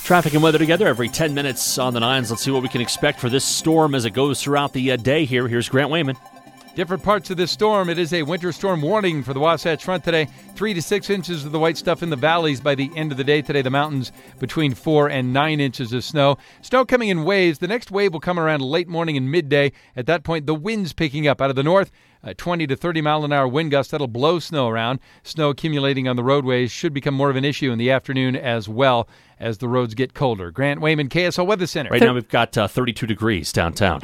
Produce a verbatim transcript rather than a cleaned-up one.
Traffic and weather together every ten minutes on the nines. Let's see what we can expect for this storm as it goes throughout the uh, day here. Here's Grant Wayman. Different parts of this storm. It is a winter storm warning for the Wasatch Front today. Three to six inches of the white stuff in the valleys by the end of the day today. The mountains between four and nine inches of snow. Snow coming in waves. The next wave will come around late morning and midday. At that point, the wind's picking up out of the north. A twenty to thirty mile an hour wind gust that'll blow snow around. Snow accumulating on the roadways should become more of an issue in the afternoon as well as the roads get colder. Grant Wayman, K S L Weather Center. Right now we've got uh, thirty-two degrees downtown.